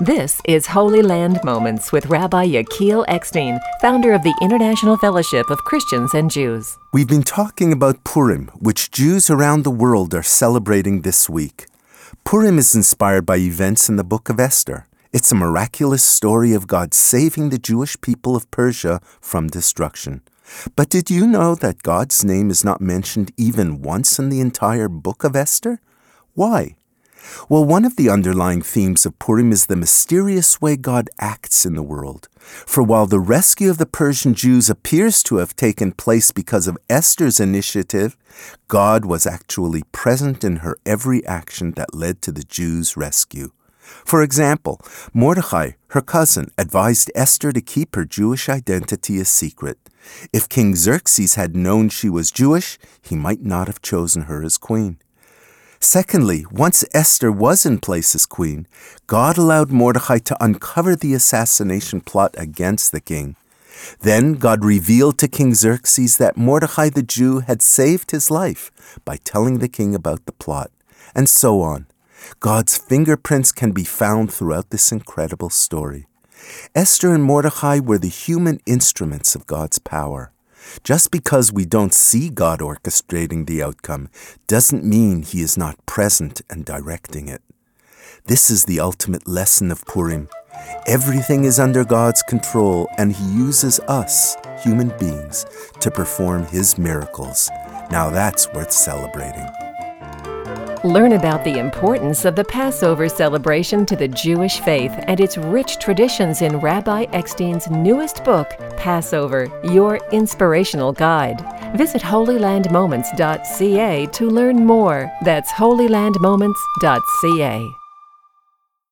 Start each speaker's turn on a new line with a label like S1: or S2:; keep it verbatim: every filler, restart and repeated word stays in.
S1: This is Holy Land Moments with Rabbi Yechiel Eckstein, founder of the International Fellowship of Christians and Jews.
S2: We've been talking about Purim, which Jews around the world are celebrating this week. Purim is inspired by events in the book of Esther. It's a miraculous story of God saving the Jewish people of Persia from destruction. But did you know that God's name is not mentioned even once in the entire book of Esther? Why? Well, one of the underlying themes of Purim is the mysterious way God acts in the world. For while the rescue of the Persian Jews appears to have taken place because of Esther's initiative, God was actually present in her every action that led to the Jews' rescue. For example, Mordecai, her cousin, advised Esther to keep her Jewish identity a secret. If King Xerxes had known she was Jewish, he might not have chosen her as queen. Secondly, once Esther was in place as queen, God allowed Mordecai to uncover the assassination plot against the king. Then God revealed to King Xerxes that Mordecai the Jew had saved his life by telling the king about the plot, and so on. God's fingerprints can be found throughout this incredible story. Esther and Mordecai were the human instruments of God's power. Just because we don't see God orchestrating the outcome doesn't mean He is not present and directing it. This is the ultimate lesson of Purim. Everything is under God's control, and He uses us, human beings, to perform His miracles. Now that's worth celebrating.
S1: Learn about the importance of the Passover celebration to the Jewish faith and its rich traditions in Rabbi Eckstein's newest book, Passover, Your Inspirational Guide. Visit holy land moments dot c a to learn more. That's holy land moments dot c a.